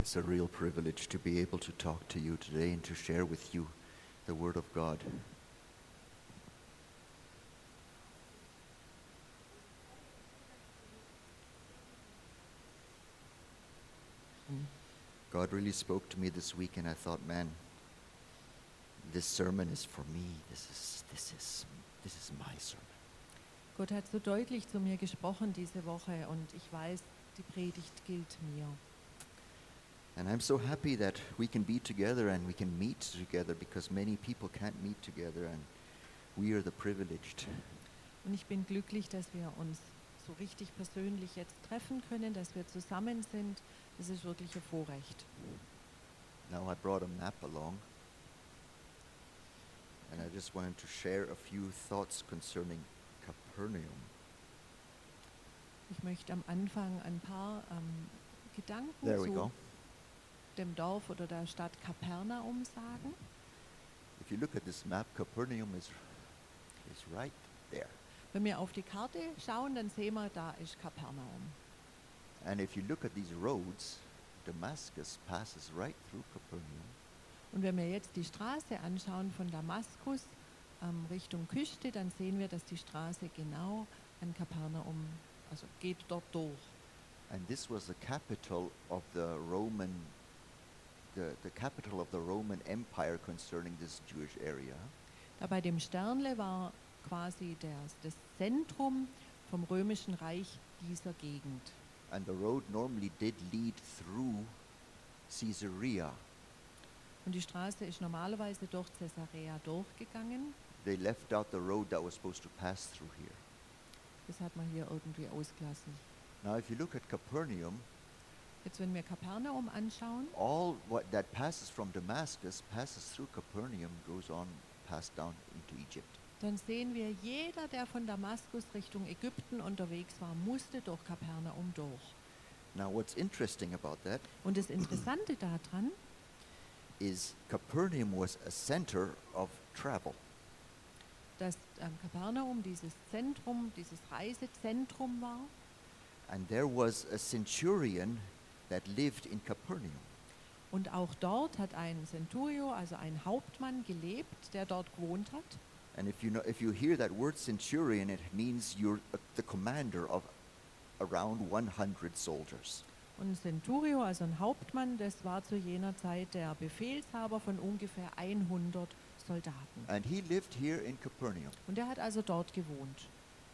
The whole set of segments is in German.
It's a real privilege to be able to talk to you today and to share with you the Word of God. God really spoke to me this week, and I thought, man, this sermon is for me. This is my sermon. Gott hat so deutlich zu mir gesprochen diese Woche und ich weiß, die Predigt gilt mir. And I'm so happy that we can be together and we can meet together, because many people can't meet together, and we are the privileged. Und ich bin glücklich, dass wir uns so richtig persönlich jetzt treffen können, dass wir zusammen sind. Das ist wirklich ein Vorrecht. Now I brought a map along, and I just wanted to share a few thoughts concerning Capernaum. Ich möchte am Anfang ein paar Gedanken There we zu go. dem Dorf oder der Stadt Kapernaum sagen. If you look at this map, Capernaum is right there. Wenn wir auf die Karte schauen, dann sehen wir, da ist Kapernaum. And if you look at these roads, Damascus passes right through Capernaum. Und wenn wir jetzt die Straße anschauen von Damaskus Richtung Küste, dann sehen wir, dass die Straße genau an Kapernaum, also geht dort durch. And this was the capital of the Roman Empire concerning this Jewish area. Da bei dem Sternle war quasi das Zentrum vom römischen Reich dieser Gegend. And the road normally did lead through Caesarea. Und die Straße ist normalerweise durch Caesarea durchgegangen. They left out the road that was supposed to pass through here. Das hat man hier irgendwie ausgelassen. Now if you look at Capernaum, Jetzt wenn wir Kapernaum anschauen, all what that passes from Damascus passes through Capernaum, goes on passed down into Egypt. dann sehen wir, jeder, der von Damaskus Richtung Ägypten unterwegs war, musste durch Kapernaum durch. Now what's interesting about that Und das Interessante daran, is Capernaum was a center of travel. dass Kapernaum dieses Zentrum, dieses Reisezentrum war. And there was a centurion that lived in Capernaum. Und auch dort hat ein Centurio, also ein Hauptmann, gelebt, der dort gewohnt hat. And if you hear that word centurion, it means you're the commander of around 100 soldiers. Und ein Centurio, also ein Hauptmann, das war zu jener Zeit der Befehlshaber von ungefähr 100 Soldaten. And he lived here in Capernaum. Und er hat also dort gewohnt.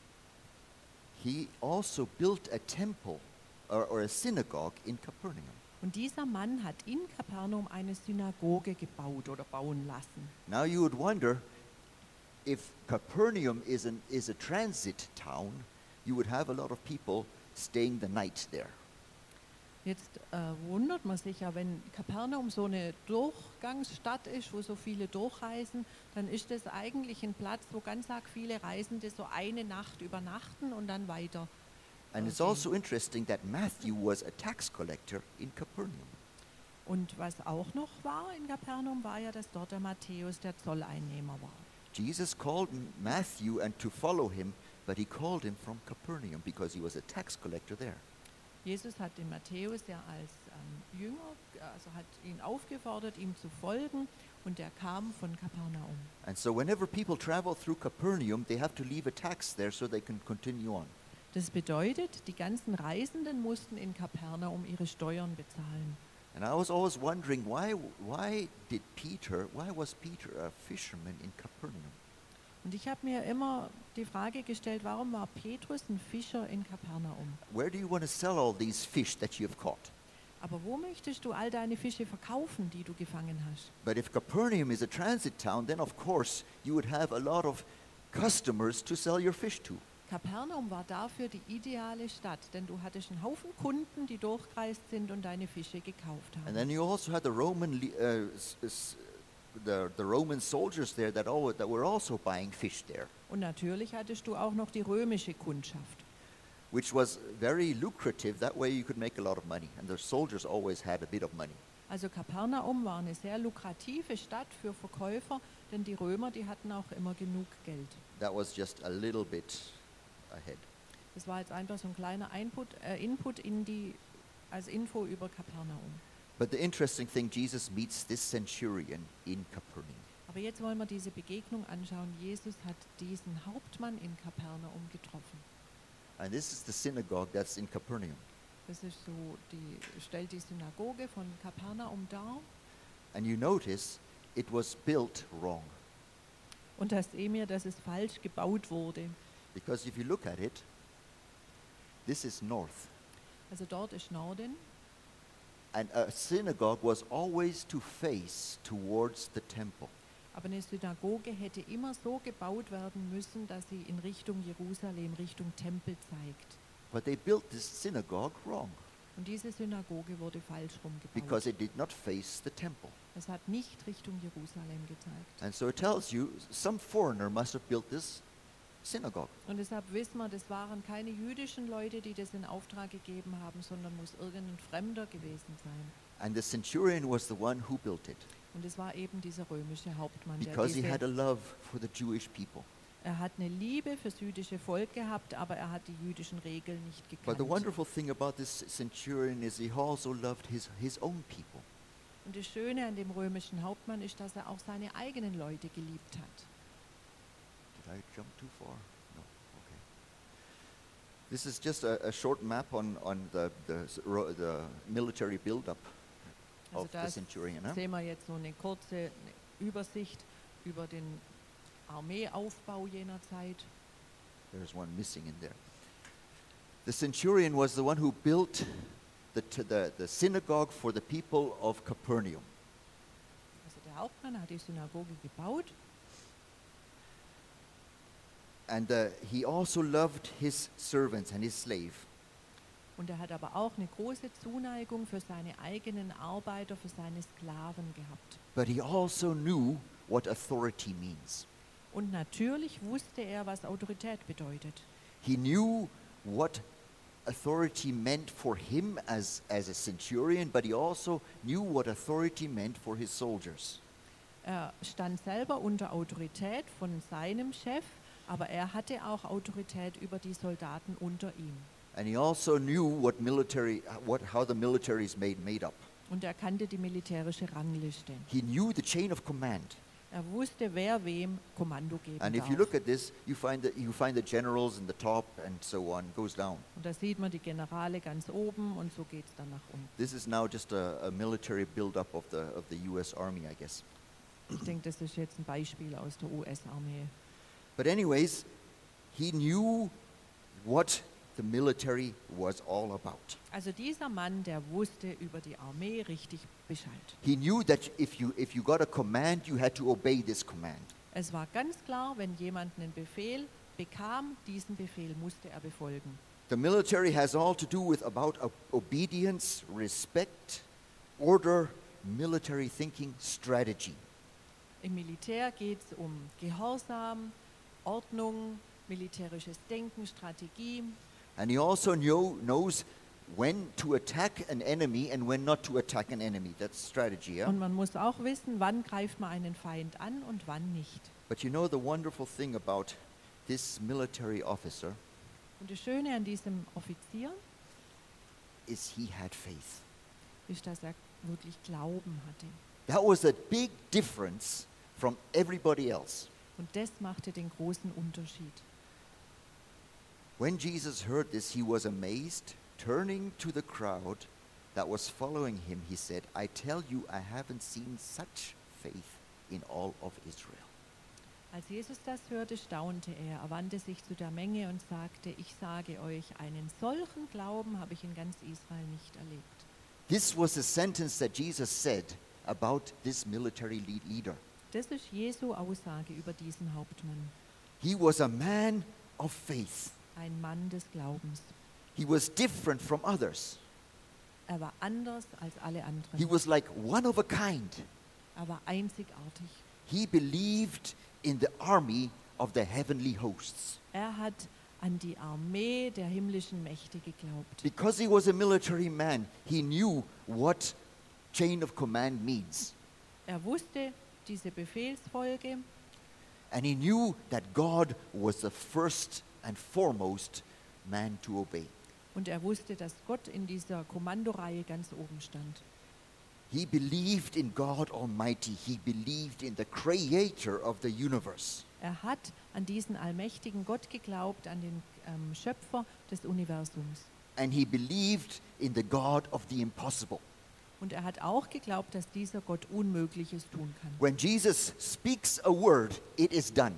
He also built a temple or a synagogue in Capernaum. Und dieser Mann hat in Kapernaum eine Synagoge gebaut oder bauen lassen. Now you would wonder, if Capernaum is a transit town, you would have a lot of people staying the night there. Jetzt wundert man sich ja, wenn Kapernaum so eine Durchgangsstadt ist, wo so viele durchreisen, dann ist das eigentlich ein Platz, wo ganz arg viele Reisende so eine Nacht übernachten und dann weiter. And it's gehen. also interesting that Matthew was a tax collector in Capernaum. Und was auch noch war in Kapernaum, war ja, dass dort der Matthäus der Zolleinnehmer war. Jesus called Matthew and to follow him, but he called him from Capernaum because he was a tax collector there. Jesus hat den Matthäus ja als Jünger, also hat ihn aufgefordert, ihm zu folgen, und er kam von Kapernaum. And so whenever people travel through Capernaum, they have to leave a tax there so they can continue on. Das bedeutet, die ganzen Reisenden mussten in Kapernaum ihre Steuern bezahlen. And I was always wondering, why was Peter a fisherman in Capernaum? Und ich habe mir immer die Frage gestellt, warum war Petrus ein Fischer in Kapernaum? Where do you want to sell all these fish that you have caught? Aber wo möchtest du all deine Fische verkaufen, die du gefangen hast? But if Capernaum is a transit town, then of course you would have a lot of customers to sell your fish to. Kapernaum war dafür die ideale Stadt, denn du hattest einen Haufen Kunden, die durchgereist sind und deine Fische gekauft And haben. then you also had the Roman soldiers there that were also buying fish there, Und natürlich hattest du auch noch die römische Kundschaft. which was very lucrative. That way you could make a lot of money, and the soldiers always had a bit of money. Also Kapernaum war eine sehr lukrative Stadt für Verkäufer, denn die Römer, die hatten auch immer genug Geld. That was just a little bit ahead. Das war jetzt einfach so ein kleiner Input in die, als Info über Kapernaum. But the interesting thing, Jesus meets this centurion in Capernaum. Aber jetzt wollen wir diese Begegnung anschauen. Jesus hat diesen Hauptmann in Kapernaum getroffen. And this is the synagogue that's in Capernaum. Das ist so, stellt die Synagoge von Kapernaum dar. And you notice it was built wrong. Und da sehen wir, dass es falsch gebaut wurde. Because if you look at it, this is north. Also dort ist Norden. And a synagogue was always to face towards the temple. Aber eine Synagoge hätte immer so gebaut werden müssen, dass sie in Richtung Jerusalem, Richtung Tempel zeigt. But they built this synagogue wrong Und diese Synagoge wurde falsch rumgebaut. because it did not face the temple. Es hat nicht Richtung Jerusalem gezeigt. And so it tells you some foreigner must have built this synagogue. Und deshalb wissen wir, das waren keine jüdischen Leute, die das in Auftrag gegeben haben, sondern muss irgendein Fremder gewesen sein. And the centurion was the one who built it Und es war eben dieser römische Hauptmann, der because he had a love for the Jewish people. er hat eine Liebe fürs jüdische Volk gehabt, aber er hat die jüdischen Regeln nicht But gekannt. the wonderful thing about this centurion is he also loved his own people. Und das Schöne an dem römischen Hauptmann ist, dass er auch seine eigenen Leute geliebt hat. Did I jump too far? No. Okay. This is just a short map on the military buildup Also of the da centurion. Huh? sehen wir jetzt so eine kurze Übersicht über den Armeeaufbau jener Zeit. There's one missing in there. The centurion was the one who built the synagogue for the people of Capernaum. Also der Hauptmann hat die Synagoge gebaut And he also loved his servants and his slave. und er hat aber auch eine große Zuneigung für seine eigenen Arbeiter, für seine Sklaven gehabt. But he also knew what authority means. Und natürlich wusste er, was Autorität bedeutet. He knew what authority meant for him as a centurion, but he also knew what authority meant for his soldiers. Er stand selber unter Autorität von seinem Chef, aber er hatte auch Autorität über die Soldaten unter ihm. And he also knew how the military is made up. Und er kannte die militärische Rangliste. He knew the chain of command. Er wusste, wer wem Kommando geben And if darf. you look at this, you find the generals in the top and so on, goes down. Und da sieht man die Generale ganz oben und so geht es dann nach unten. This is now just a military buildup of the US Army, I guess. Ich denke, das ist jetzt ein Beispiel aus der US-Armee. But anyways, he knew what the military was all about. Also dieser Mann, der wusste über die Armee richtig Bescheid. He knew that if you got a command, you had to obey this command. Es war ganz klar, wenn jemand einen Befehl bekam, diesen Befehl musste er befolgen. The military has all to do with about obedience, respect, order, military thinking, strategy. Im Militär geht es um Gehorsam, Ordnung, militärisches Denken, Strategie. And he also knows when to attack an enemy and when not to attack an enemy. That's strategy, yeah? Und man muss auch wissen, wann greift man einen Feind an und wann nicht. But you know the wonderful thing about this military officer Und das Schöne an diesem Offizier is he had faith. ist, dass er wirklich Glauben hatte. That was a big difference from everybody else. Und das machte den großen Unterschied. When Jesus heard this, he was amazed. Turning to the crowd that was following him, he said, I tell you, I haven't seen such faith in all of Israel. Als Jesus das hörte, staunte er. Er wandte sich zu der Menge und sagte, ich sage euch, einen solchen Glauben habe ich in ganz Israel nicht erlebt. This was a sentence that Jesus said about this military leader. Das ist Jesu Aussage über diesen Hauptmann. He was a man of faith. Ein Mann des Glaubens. He was different from others. Er war anders als alle He anderen. was like one of a kind. Er war einzigartig. He believed in the army of the heavenly hosts. Er hat an die Armee der himmlischen Mächte geglaubt. Because he was a military man, he knew what chain of command means. Er wusste diese Befehlsfolge And he knew that God was the first and foremost man to obey. und er wusste, dass Gott in dieser Kommandoreihe ganz oben stand. He believed in God Almighty. He believed in the creator of the universe. Er hat an diesen allmächtigen Gott geglaubt, an den Schöpfer des Universums. And he believed in the God of the impossible. Und er hat auch geglaubt, dass dieser Gott Unmögliches tun kann. When Jesus speaks a word, it is done.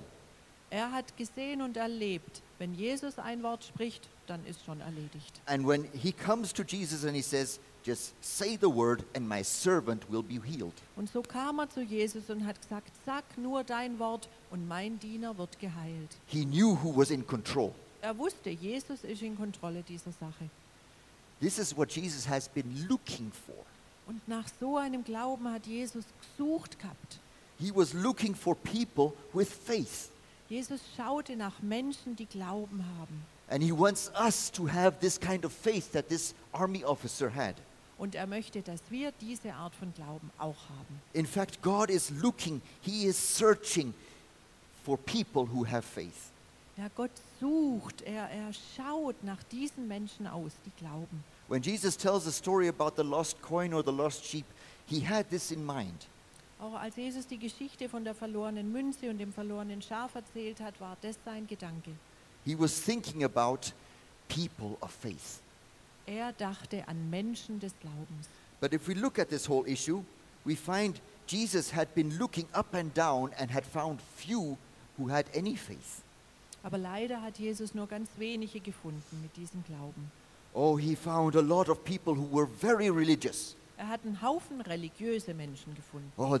Er hat gesehen und erlebt, wenn Jesus ein Wort spricht, dann ist schon erledigt. And when he comes to Jesus and he says, just say the word and my servant will be healed. Und so kam er zu Jesus und hat gesagt, sag nur dein Wort und mein Diener wird geheilt. He knew who was in control. Er wusste, Jesus ist in Kontrolle dieser Sache. This is what Jesus has been looking for. Und nach so einem Glauben hat Jesus gesucht gehabt. He was looking for people with faith. Jesus schaute nach Menschen, die Glauben haben. And he wants us to have this kind of faith that this army officer had. Und er möchte, dass wir diese Art von Glauben auch haben. In fact, God is looking, he is searching for people who have faith. Ja, Gott sucht, er schaut nach diesen Menschen aus, die glauben. When Jesus tells the story about the lost coin or the lost sheep, he had this in mind. Auch als Jesus die Geschichte von der verlorenen Münze und dem verlorenen Schaf erzählt hat, war das sein Gedanke. He was thinking about people of faith. Er dachte an Menschen des Glaubens. But if we look at this whole issue, we find Jesus had been looking up and down and had found few who had any faith. Aber leider hat Jesus nur ganz wenige gefunden mit diesem Glauben. Oh, he found a lot of people who were very religious. Er hat einen Haufen religiöse Menschen gefunden. Oh,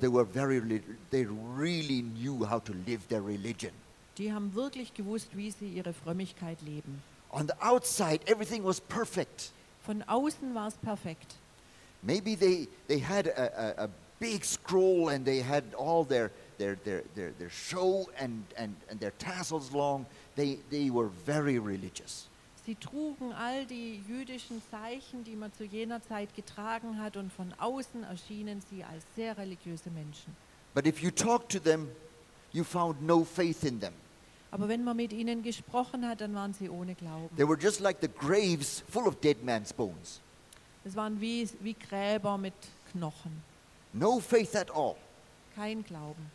they really knew how to live their religion. Die haben wirklich gewusst, wie sie ihre Frömmigkeit leben. On the outside, everything was perfect. Von außen war es perfekt. Maybe they had a big scroll and they had all their show and their tassels long. They were very religious. Sie trugen all die jüdischen Zeichen, die man zu jener Zeit getragen hat, und von außen erschienen sie als sehr religiöse Menschen. But if you talk to them, you found no faith in them. Aber wenn man mit ihnen gesprochen hat, dann waren sie ohne Glauben. They were just like the graves full of dead man's bones. Es waren wie Gräber mit Knochen. No faith at all. Kein Glauben.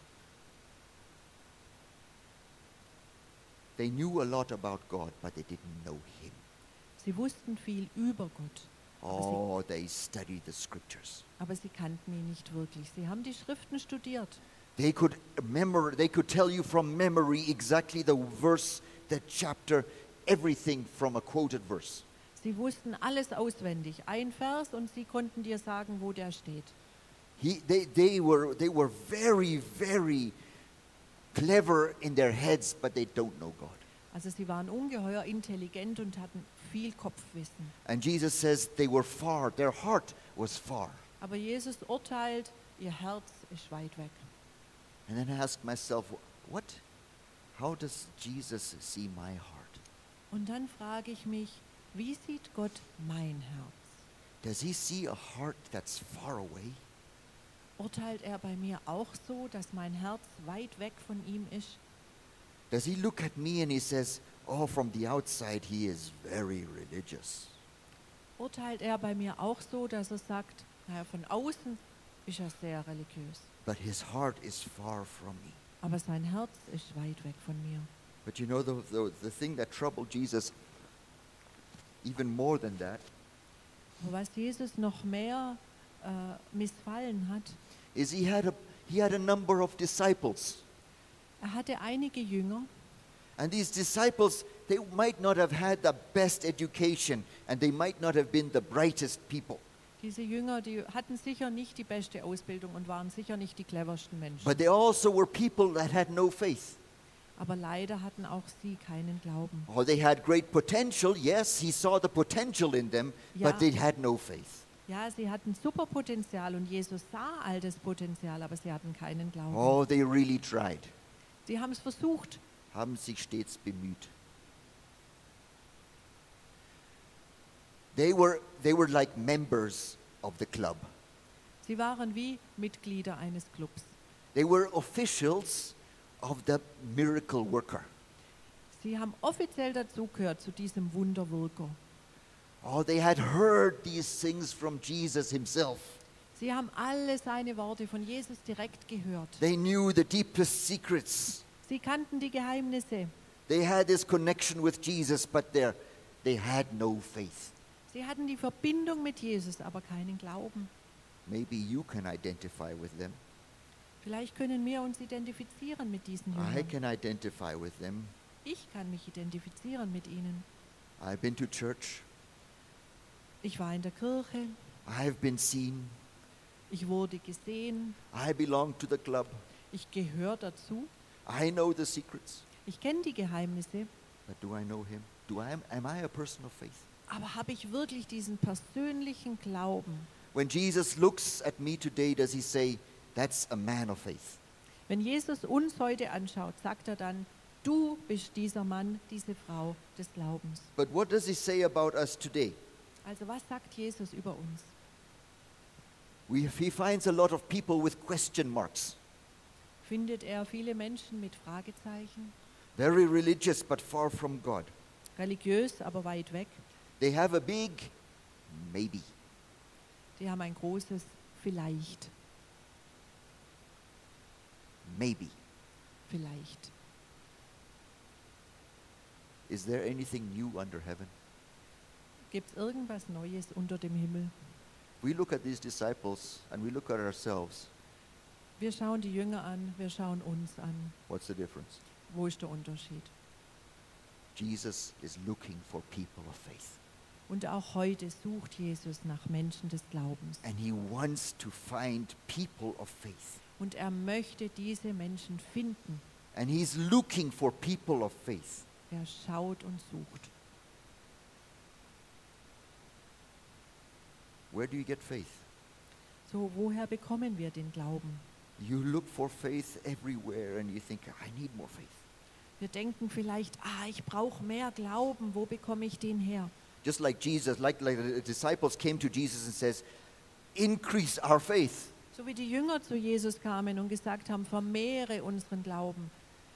They knew a lot about God, but they didn't know Him. Sie wussten viel über Gott, Oh, they studied the scriptures. aber sie kannten ihn nicht wirklich. Sie haben die Schriften studiert. They could tell you from memory exactly the verse, the chapter, everything from a quoted verse. Sie wussten alles auswendig. Ein Vers und sie konnten dir sagen, wo der steht. They were very, very clever in their heads, but they don't know God. Also sie waren ungeheuer intelligent und hatten viel Kopfwissen. And Jesus says they were far, their heart was far. Aber Jesus urteilt, ihr Herz ist weit weg. And then I ask myself, how does Jesus see my heart? Und dann frage ich mich, wie sieht Gott mein Herz? Does he see a heart that's far away? Urteilt er bei mir auch so, dass mein Herz weit weg von ihm ist? Does he look at me and he says, oh, from the outside he is very religious? Urteilt er bei mir auch so, dass er sagt, naja, von außen ist er sehr religiös, But his heart is far from me. aber sein Herz ist weit weg von mir. But you know, the thing that troubled Jesus even more than that Aber was Jesus noch mehr missfallen hat, is he had a number of disciples. er hatte einige Jünger, And these disciples, they might not have had the best education and they might not have been the brightest people. diese Jünger, die hatten sicher nicht die beste Ausbildung und waren sicher nicht die cleversten Menschen. But they also were people that had no faith. Aber leider hatten auch sie keinen Glauben. Oh, they had great potential. Yes, he saw the potential in them, Ja. but they had no faith. Ja, sie hatten super Potenzial und Jesus sah all das Potenzial, aber sie hatten keinen Glauben. Oh, they really tried. Sie haben es versucht, Haben sich stets bemüht. They were like members of the club. sie waren wie Mitglieder eines Clubs. They were officials of the miracle worker. Sie haben offiziell dazugehört zu diesem Wunderwirker. Oh, they had heard these things from Jesus himself. Sie haben alle seine Worte von Jesus direkt gehört. They knew the deepest secrets. Sie kannten die Geheimnisse. They had this connection with Jesus, but they had no faith. Sie hatten die Verbindung mit Jesus, aber keinen Glauben. Maybe you can identify with them. Vielleicht können wir uns identifizieren mit diesen I Jüngern. can identify with them. Ich kann mich identifizieren mit ihnen. I've been to church. Ich war in der Kirche, I've been seen. ich wurde gesehen, I belong to the club. ich gehöre dazu, I know the secrets. ich kenne die Geheimnisse, But do I know him? Am I a person of faith? aber habe ich wirklich diesen persönlichen Glauben? When Jesus looks at me today, does he say, that's a man of faith? Wenn Jesus uns heute anschaut, sagt er dann, du bist dieser Mann, diese Frau des Glaubens. But what does he say about us today? Also was sagt Jesus über uns? He finds a lot of people with question marks. Findet er viele Menschen mit Fragezeichen, Very religious, but far from God. religiös, aber weit weg. They have a big maybe. Die haben ein großes Vielleicht, Maybe. vielleicht. Is there anything new under heaven? Gibt es irgendwas Neues unter dem Himmel? We look at these disciples and we look at ourselves. Wir schauen die Jünger an, wir schauen uns an. What's the difference? Wo ist der Unterschied? Jesus is looking for people of faith. Und auch heute sucht Jesus nach Menschen des Glaubens. And he wants to find people of faith. Und er möchte diese Menschen finden. And he's looking for people of faith. Er schaut und sucht. Where do you get faith? So, woher bekommen wir den Glauben? You look for faith everywhere and you think, I need more faith. Wir denken vielleicht, ich brauche mehr Glauben, wo bekomme ich den her? Just like Jesus, like the disciples came to Jesus and says, increase our faith. So wie die Jünger zu Jesus kamen und gesagt haben, vermehre unseren Glauben.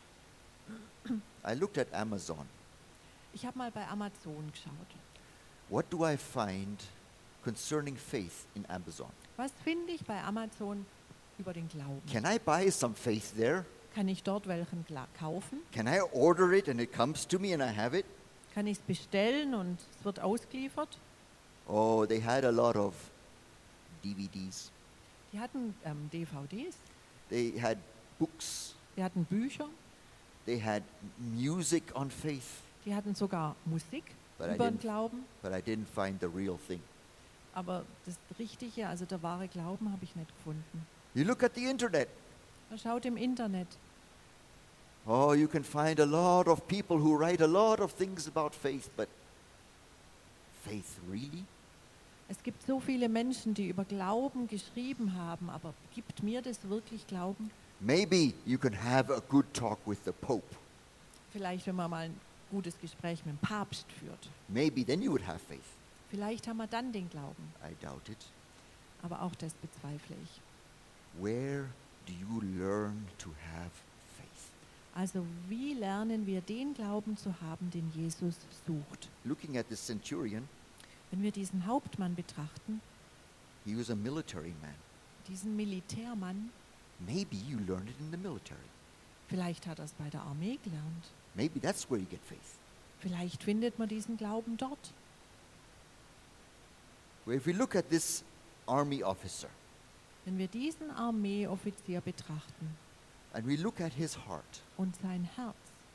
I looked at Amazon. Ich habe mal bei Amazon geschaut. What do I find concerning faith in Amazon? Was finde ich bei Amazon über den Glauben? Can I buy some faith there? Kann ich dort welchen kaufen? Can I order it and it comes to me and I have it? Kann ich es bestellen und es wird ausgeliefert? Oh, they had a lot of DVDs. Die hatten DVDs, They had books. die hatten Bücher, They had music on faith. die hatten sogar Musik But I über den didn't- Glauben. But I didn't find the real thing. Aber das Richtige, also der wahre Glauben, habe ich nicht gefunden. You look at the internet. Schaut im Internet. Oh, you can find a lot of people who write a lot of things about faith, but faith really? Es gibt so viele Menschen, die über Glauben geschrieben haben, aber gibt mir das wirklich Glauben? Maybe you can have a good talk with the Pope. Vielleicht, wenn man mal ein gutes Gespräch mit dem Papst führt. Maybe then you would have faith. Vielleicht haben wir dann den Glauben. I doubt it. Aber auch das bezweifle ich. Where do you learn to have faith? Also wie lernen wir den Glauben zu haben, den Jesus sucht? Looking at the centurion, Wenn wir diesen Hauptmann betrachten, he was a military man. diesen Militärmann, Maybe you learned it in the military. vielleicht hat er es bei der Armee gelernt. Maybe that's where you get faith. Vielleicht findet man diesen Glauben dort. Well, if we look at this army officer Wenn wir diesen Armeeoffizier betrachten and we look at his heart, und sein Herz,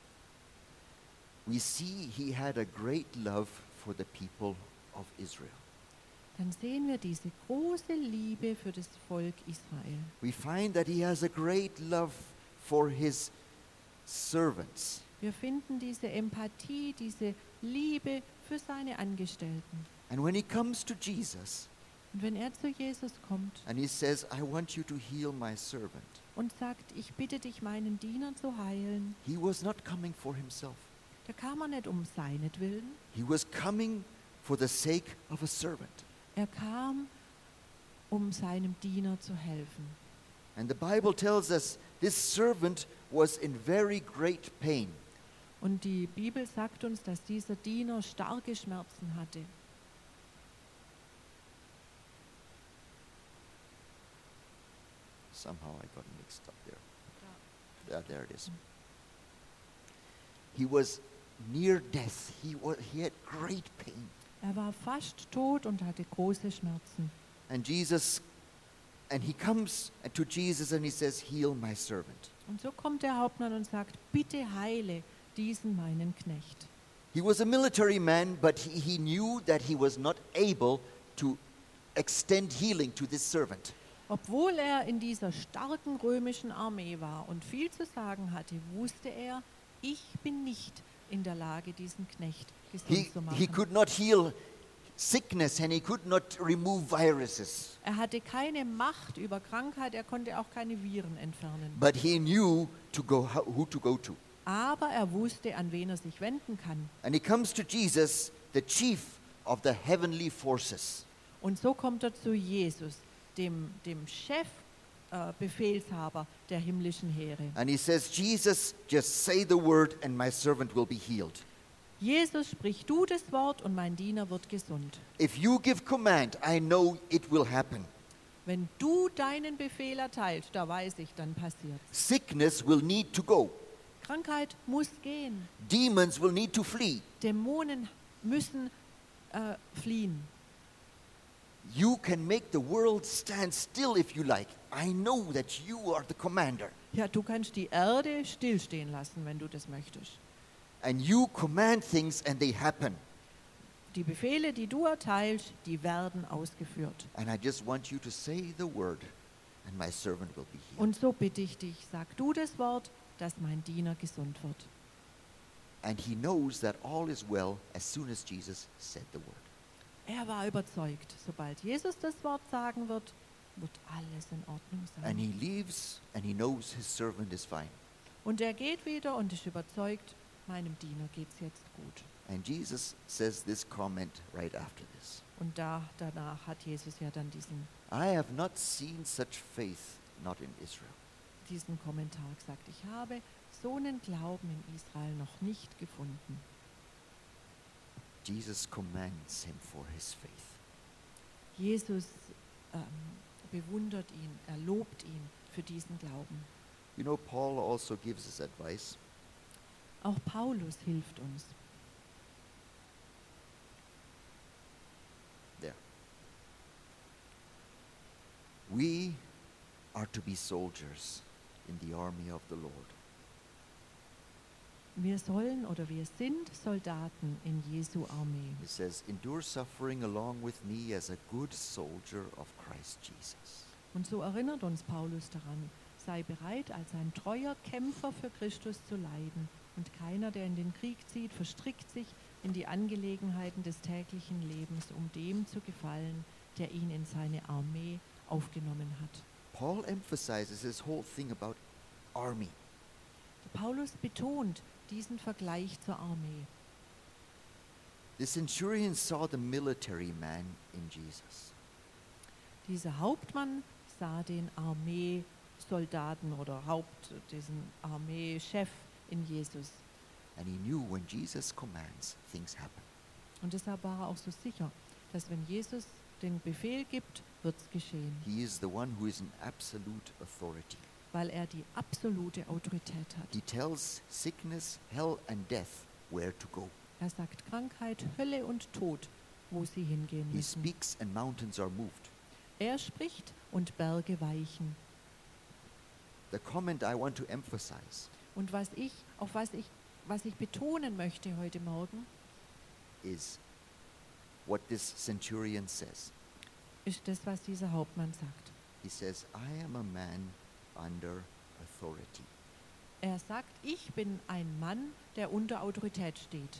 we see he had a great love for the people of Israel. dann sehen wir diese große Liebe für das Volk Israel. We find that he has a great love for his servants. Wir finden diese Empathie, diese Liebe für seine Angestellten. And when he comes to Jesus Und wenn er zu Jesus kommt and he says, I want you to heal my servant, und sagt, ich bitte dich, meinen Diener zu heilen, he was not coming for himself. da kam er nicht um seinetwillen, He was coming for the sake of a servant. er kam, um seinem Diener zu helfen. And the Bible tells us this servant was in very great pain. Und die Bibel sagt uns, dass dieser Diener starke Schmerzen hatte. Somehow I got mixed up there. Yeah, there it is. He was near death. He had great pain. Er war fast tot und hatte große Schmerzen. And he comes to Jesus and he says, heal my servant. Und so kommt der Hauptmann und sagt, bitte heile diesen meinen Knecht. He was a military man, but he knew that he was not able to extend healing to this servant. Obwohl er in dieser starken römischen Armee war und viel zu sagen hatte, wusste er, ich bin nicht in der Lage, diesen Knecht gesund zu He machen. could not heal sickness and he could not remove viruses. Er hatte keine Macht über Krankheit, er konnte auch keine Viren entfernen. But he knew who to go to. Aber er wusste, an wen er sich wenden kann. And he comes to Jesus, the chief of the heavenly forces. Und so kommt er zu Jesus, dem Chef, Befehlshaber der himmlischen Heere. And he says, Jesus, just say the word and my servant will be healed. Jesus, sprich du das Wort und mein Diener wird gesund. If you give command, I know it will happen. Wenn du deinen Befehl erteilst, da weiß ich, dann passiert. Sickness will need to go. Krankheit muss gehen. Demons will need to flee. Dämonen müssen fliehen. You can make the world stand still if you like. I know that you are the commander. Ja, du kannst die Erde stillstehen lassen, wenn du das möchtest. And you command things and they happen. Die Befehle, die du erteilst, die werden ausgeführt. And I just want you to say the word and my servant will be healed. Und so bitte ich dich, sag du das Wort, dass mein Diener gesund wird. And he knows that all is well as soon as Jesus said the word. Er war überzeugt, sobald Jesus das Wort sagen wird, wird alles in Ordnung And he sein. leaves and he knows his servant is fine. Und er geht wieder und ist überzeugt, meinem Diener geht's jetzt gut. And Jesus says this comment right after this. Und danach hat Jesus ja dann I have not seen such faith, not in Israel. diesen Kommentar gesagt. Ich habe so einen Glauben in Israel noch nicht gefunden. Jesus commends him for his faith. Jesus bewundert ihn, er lobt ihn für diesen Glauben. You know, Paul also gives us advice. Auch Paulus hilft uns. There. We are to be soldiers in the army of the Lord. Wir sollen oder wir sind Soldaten in Jesu Armee. He says, endure suffering along with me as a good soldier of Christ Jesus. Und so erinnert uns Paulus daran, sei bereit, als ein treuer Kämpfer für Christus zu leiden. Und keiner, der in den Krieg zieht, verstrickt sich in die Angelegenheiten des täglichen Lebens, um dem zu gefallen, der ihn in seine Armee aufgenommen hat. Paul emphasizes this whole thing about army. Paulus betont diesen Vergleich zur Armee. The centurion saw the military man in Jesus. Dieser Hauptmann sah den Armeesoldaten oder diesen Armeechef in Jesus. And he knew when Jesus commands, things happen. Und deshalb war er auch so sicher, dass wenn Jesus den Befehl gibt, wird es geschehen, He is the one who is in absolute authority. weil er die absolute Autorität hat. He tells sickness, hell, and death where to go. Er sagt Krankheit, Hölle und Tod, wo sie hingehen He müssen. speaks and mountains are moved. Er spricht und Berge weichen. The comment I want to emphasize Und was ich betonen möchte heute Morgen, is what this centurion says. ist das, was dieser Hauptmann sagt. He says, I am a man under authority. Er sagt, ich bin ein Mann, der unter Autorität steht.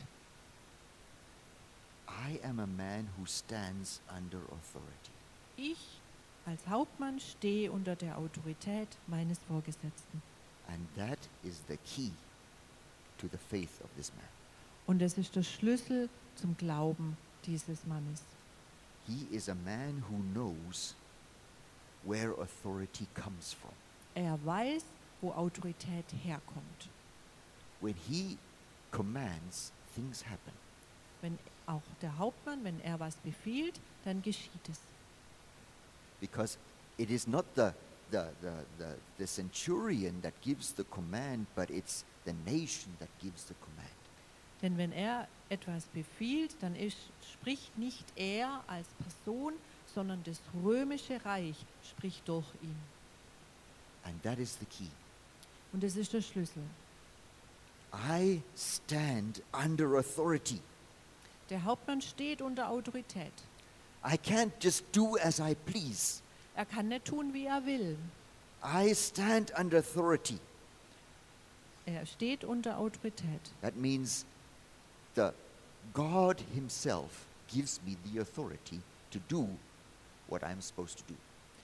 I am a man who stands under authority. Ich als Hauptmann stehe unter der Autorität meines Vorgesetzten. And that is the key to the faith of this man. Und das ist der Schlüssel zum Glauben dieses Mannes. He is a man who knows where authority comes from. Er weiß, wo Autorität herkommt. When he commands, things happen. Wenn auch der Hauptmann, wenn er was befiehlt, dann geschieht es. Because it is not the the centurion that gives the command, but it's the nation that gives the command. Denn wenn er etwas befiehlt, dann spricht nicht er als Person, sondern das römische Reich spricht durch ihn. And that is the key. Und das ist der Schlüssel. I stand under authority. Der Hauptmann steht unter Autorität. I can't just do as I please. Er kann nicht tun, wie er will. I stand under authority. Er steht unter Autorität. That means the God himself gives me the authority to do what I'm supposed to do.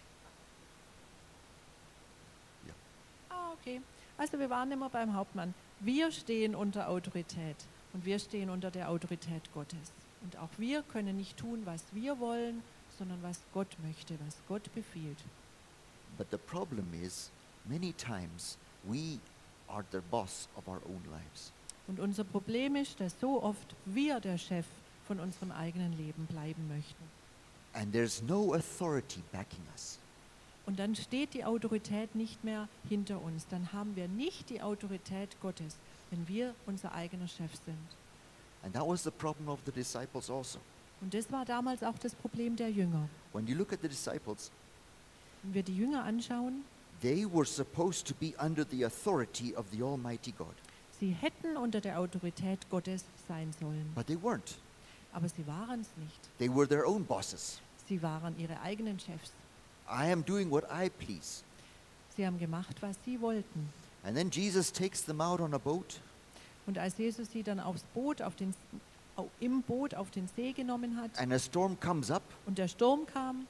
Okay. Also wir waren immer beim Hauptmann. Wir stehen unter Autorität und wir stehen unter der Autorität Gottes. Und auch wir können nicht tun, was wir wollen, sondern was Gott möchte, was Gott befiehlt. But the problem is, many times we are the boss of our own lives. Und unser Problem ist, dass so oft wir der Chef von unserem eigenen Leben bleiben möchten. And there's no authority backing us. Und dann steht die Autorität nicht mehr hinter uns. Dann haben wir nicht die Autorität Gottes, wenn wir unser eigener Chef sind. And that was the problem of the disciples also. Und das war damals auch das Problem der Jünger. When you look at the disciples, Wenn wir die Jünger anschauen, they were supposed to be under the authority of the Almighty God, sie hätten unter der Autorität Gottes sein sollen. but they weren't. Aber sie waren es nicht. They were their own bosses. Sie waren ihre eigenen Chefs. I am doing what I please. Sie haben gemacht, was sie wollten. And then Jesus takes them out on a boat, Und als Jesus sie dann im Boot auf den See genommen hat and a storm comes up. und der Sturm kam,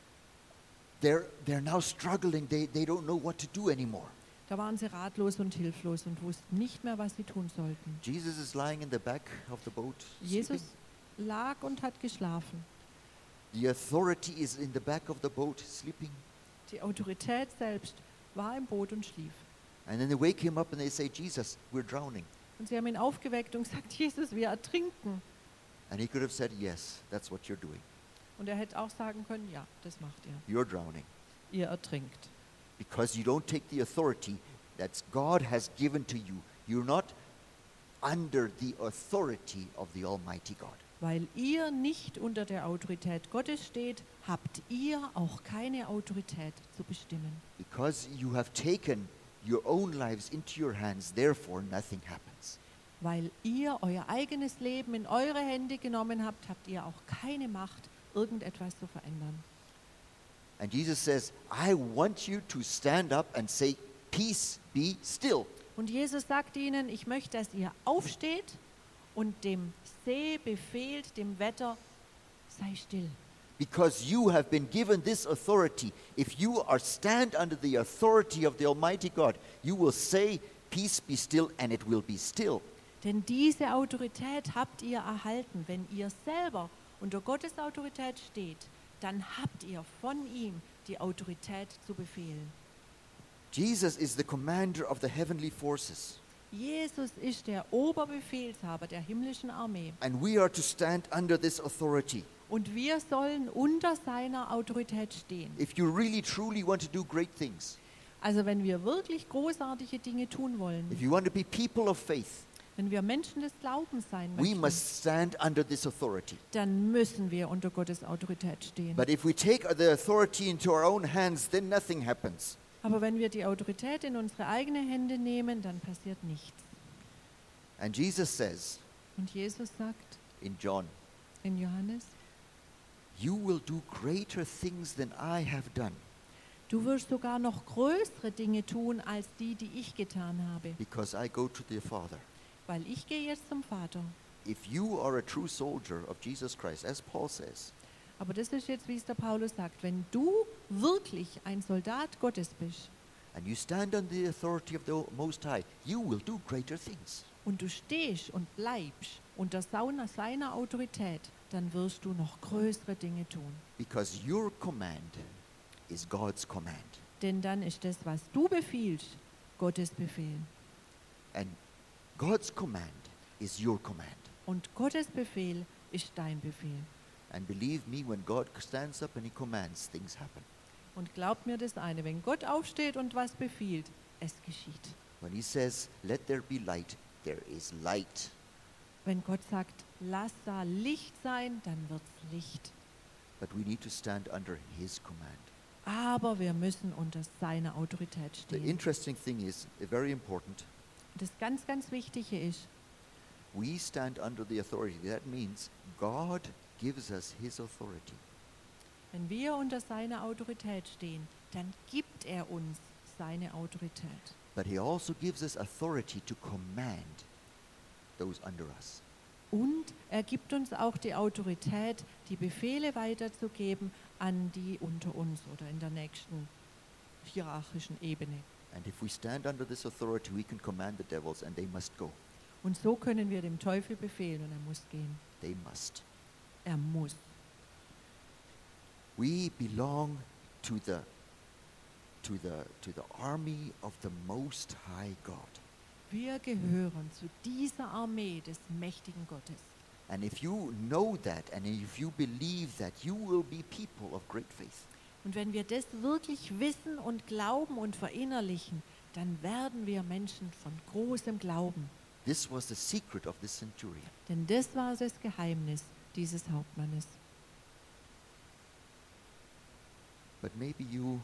They're now struggling. They don't know what to do anymore. da waren sie ratlos und hilflos und wussten nicht mehr, was sie tun sollten. Jesus is lying in the back of the boat, Jesus sleeping. lag und hat geschlafen. The authority is in the back of the boat, sleeping. Die Autorität selbst war im Boot und schlief. And then they wake him up and they say, Jesus, we're drowning. Und sie haben ihn aufgeweckt und gesagt, Jesus, wir ertrinken. And he could have said, yes, that's what you're doing. Und er hätte auch sagen können, ja, das macht ihr. You're drowning. Ihr ertrinkt. Because you don't take the authority that God has given to you. You're not under the authority of the Almighty God. Weil ihr nicht unter der Autorität Gottes steht, habt ihr auch keine Autorität zu bestimmen. Because you have taken your own lives into your hands, therefore nothing happens. Weil ihr euer eigenes Leben in eure Hände genommen habt, habt ihr auch keine Macht, irgendetwas zu verändern. And Jesus says, I want you to stand up and say, peace, be still. Und Jesus sagt ihnen, ich möchte, dass ihr aufsteht und dem See befehlt, dem Wetter, sei still. Because you have been given this authority. If you are stand under the authority of the Almighty God, you will say, peace, be still, and it will be still. Denn diese Autorität habt ihr erhalten. Wenn ihr selber unter Gottes Autorität steht, dann habt ihr von ihm die Autorität zu befehlen. Jesus is the commander of the heavenly forces, Jesus ist der Oberbefehlshaber der himmlischen Armee. and we are to stand under this authority. Und wir sollen unter seiner Autorität stehen. If you really truly want to do great things, Also wenn wir wirklich großartige Dinge tun wollen, if you want to be people of faith, wenn wir Menschen des Glaubens sein we möchten, must stand under this authority. dann müssen wir unter Gottes Autorität stehen. But if we take the authority into our own hands, then nothing happens. Aber wenn wir die Autorität in unsere eigenen Hände nehmen, dann passiert nichts. And Jesus says Und Jesus sagt in John, in Johannes, you will do greater things than I have done, du wirst sogar noch größere Dinge tun als die, die ich getan habe, because I go to the Father. weil ich gehe jetzt zum Vater. If you are a true soldier of Jesus Christ, as Paul says, Aber das ist jetzt, wie es der Paulus sagt, wenn du wirklich ein Soldat Gottes bist and you stand under the authority of the Most High, you will do greater things. und du stehst und bleibst unter seiner Autorität, dann wirst du noch größere Dinge tun. Because your command is God's command. Denn dann ist das, was du befiehlst, Gottes Befehl. And God's command is your command. Und Gottes Befehl ist dein Befehl. And believe me, when God stands up and He commands, things happen. Und glaubt mir das eine, wenn Gott aufsteht und was befiehlt, es geschieht. When he says, let there be light, there is light. Wenn Gott sagt, lass da Licht sein, dann wird's Licht. But we need to stand under his command. Aber wir müssen unter seiner Autorität The stehen. interesting thing is, very important, Das ganz, ganz Wichtige ist, we stand under the authority. That means God gives us his authority. wenn wir unter seiner Autorität stehen, dann gibt er uns seine Autorität. But he also gives us authority to command those under us. Und er gibt uns auch die Autorität, die Befehle weiterzugeben an die unter uns oder in der nächsten hierarchischen Ebene. And if we stand under this authority, we can command the devils and they must go. Und so können wir dem Teufel befehlen und er muss gehen. They must. Er muss. We belong to the army of the Most High God. Wir gehören zu dieser Armee des mächtigen Gottes. And if you know that and if you believe that, you will be people of great faith. Und wenn wir das wirklich wissen und glauben und verinnerlichen, dann werden wir Menschen von großem Glauben. This was the secret of this centurion. Denn das war das Geheimnis dieses Hauptmannes. But maybe you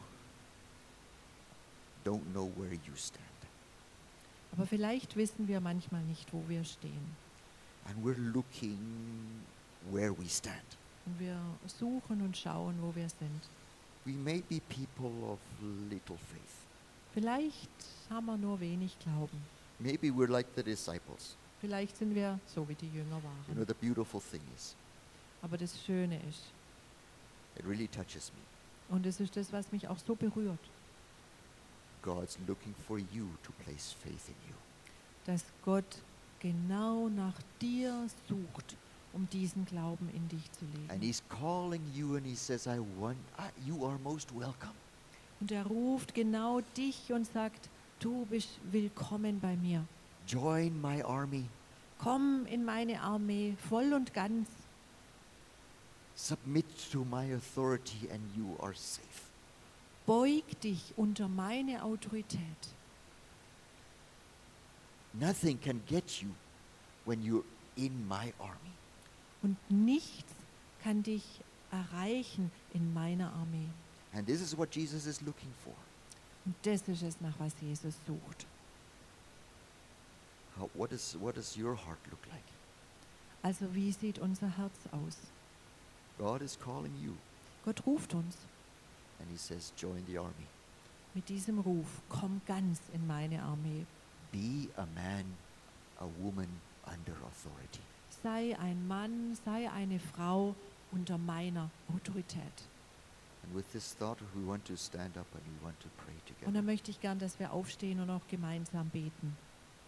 don't know where you stand. Aber vielleicht wissen wir manchmal nicht, wo wir stehen. And we're looking where we stand. Und wir suchen und schauen, wo wir sind. We may be people of little faith. Vielleicht haben wir nur wenig Glauben. Maybe we're like the disciples. Vielleicht sind wir so, wie die Jünger You know, waren. the beautiful thing is, Aber das Schöne ist, it really touches me. und es ist das, was mich auch so berührt, God's looking for you to place faith in you. dass Gott genau nach dir sucht, um diesen Glauben in dich zu And legen. he's calling you and he says, you are most welcome. Und er ruft genau dich und sagt, du bist willkommen bei mir. Join my army. Komm in meine Armee voll und ganz. Submit to my authority and you are safe. Beug dich unter meine Autorität. Nothing can get you when you're in my army. Und nichts kann dich erreichen in meiner Armee. And this is what Jesus is looking for. Und das ist es, nach was Jesus sucht. What does your heart look like? Also wie sieht unser Herz aus? God is calling you Gott ruft uns and he says, join the army. mit diesem Ruf, komm ganz in meine Armee. Be a man, a woman under authority. Sei ein Mann, sei eine Frau unter meiner Autorität. And with this thought, we want to stand up and we want to pray Und together. dann möchte ich gern, dass wir aufstehen und auch gemeinsam beten.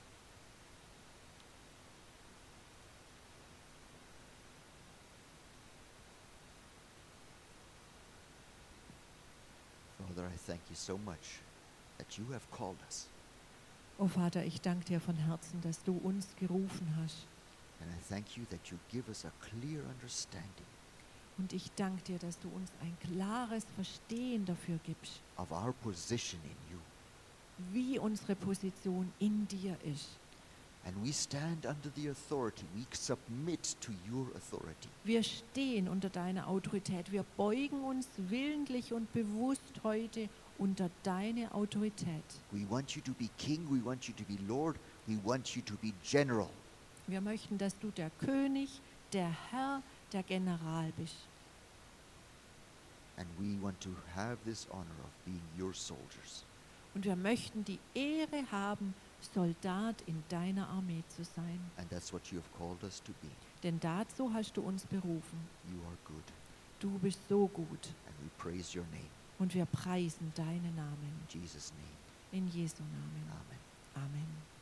Father, I thank you so much that you have called us. Oh Vater, ich danke dir von Herzen, dass du uns gerufen hast. And I thank you that you give us a clear understanding Und ich danke dir, dass du uns ein klares Verstehen dafür gibst, of our position in you. wie unsere Position in dir ist. And we stand under the authority. We submit to your authority. Wir stehen unter deiner Autorität. Wir beugen uns willentlich und bewusst heute unter deine Autorität. We want you to be king. We want you to be Lord. We want you to be general. Wir möchten, dass du der König, der Herr, der General bist. And we want to have this honor of being your soldiers. Und wir möchten die Ehre haben, Soldat in deiner Armee zu sein. And that's what you have called us to be. Denn dazu hast du uns berufen. You are good. Du bist so gut. And we praise your name. Und wir preisen deinen Namen. In Jesus' name. In Jesu Namen. Amen. Amen.